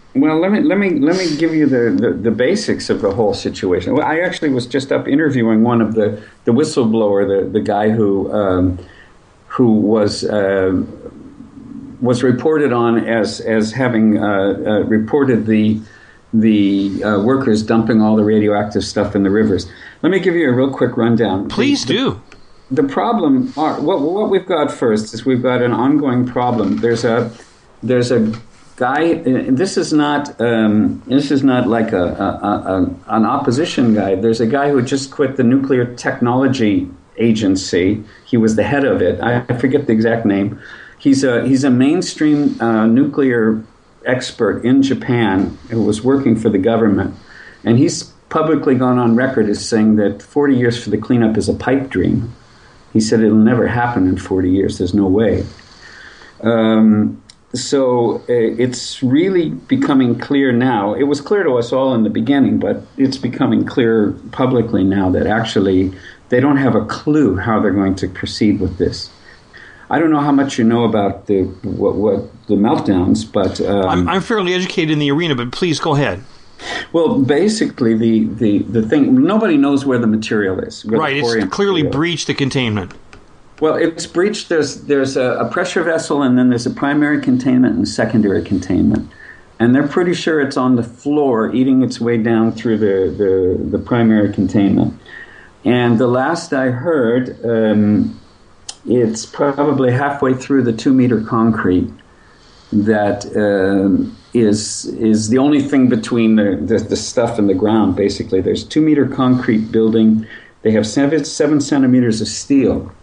Well, let me give you the basics of the whole situation. Well, I actually was just up interviewing one of the whistleblower, the guy who was reported on as having reported the workers dumping all the radioactive stuff in the rivers. Let me give you a real quick rundown. Please do. The problem what we've got first is we've got an ongoing problem. There's a guy. This is not like an opposition guy. There's a guy who just quit the Nuclear Technology Agency. He was the head of it. I forget the exact name. He's a mainstream nuclear expert in Japan who was working for the government, and he's publicly gone on record as saying that 40 years for the cleanup is a pipe dream. He said it'll never happen in 40 years. There's no way. So it's really becoming clear now. It was clear to us all in the beginning, but it's becoming clear publicly now that actually they don't have a clue how they're going to proceed with this. I don't know how much you know about the meltdowns, but I'm fairly educated in the arena. But please go ahead. Well, basically, the thing, nobody knows where the material is. Right, it's clearly breached the containment. Well, it's breached. There's a pressure vessel, and then there's a primary containment and secondary containment. And they're pretty sure it's on the floor, eating its way down through the primary containment. And the last I heard, it's probably halfway through the 2-meter concrete that is the only thing between the stuff and the ground, basically. There's 2-meter concrete building. They have 7 centimeters of steel.